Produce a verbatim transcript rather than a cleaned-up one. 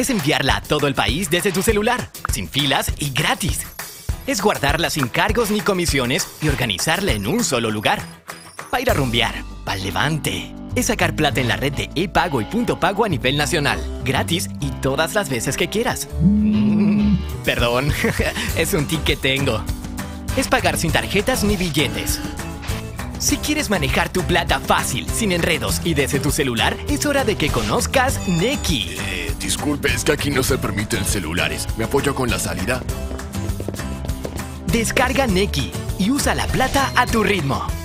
Es enviarla a todo el país desde tu celular, sin filas y gratis. Es guardarla sin cargos ni comisiones y organizarla en un solo lugar. Pa' ir a rumbear, pa' el levante. Es sacar plata en la red de ePago y Punto Pago a nivel nacional, gratis y todas las veces que quieras. Mm, perdón, es un tic que tengo. Es pagar sin tarjetas ni billetes. Si quieres manejar tu plata fácil, sin enredos y desde tu celular, es hora de que conozcas Nequi. Eh, disculpe, es que aquí no se permiten celulares. ¿Me apoyo con la salida? Descarga Nequi y usa la plata a tu ritmo.